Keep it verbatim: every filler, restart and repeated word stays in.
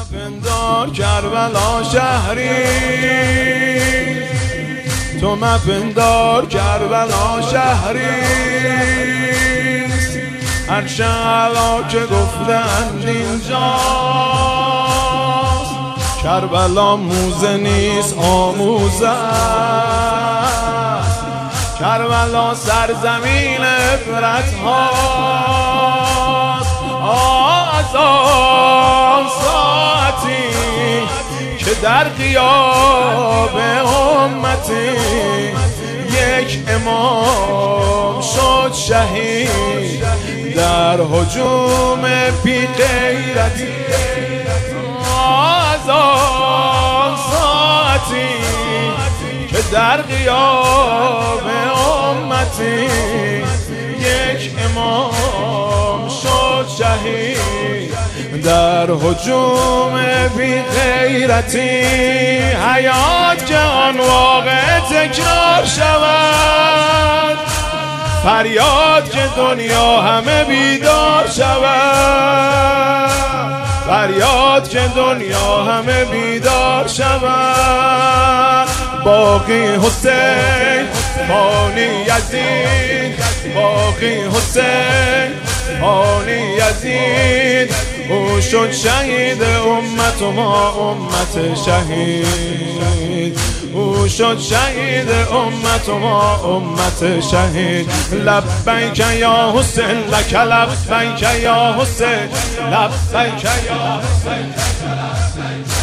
مپندار کربلا شهری، تو مپندار کربلا شهری، هر شعلا که گفتند اینجاست، کربلا موزه نیست آموزه است، کربلا سرزمین عبرت هاست. از آن ساعتی که در غیاب امتی یک امام شد شهید در هجوم بی غیرتی. از آن ساعتی که در غیاب امتی یک امام شد شهید در هجوم بی غیرتی. حیات که آن واقع تکرار شود، فریاد که دنیا همه بیدار شود، فریاد که دنیا همه بیدار شود. باقی حسین فانی یزید، باقی حسین فانی یزید، او شد شهید امت و ما امت شهید، او شد شهید امت و ما امت شهید. لبیک یا حسین لک لبیک یا حسین، لبیک یا حسین لک لبیک.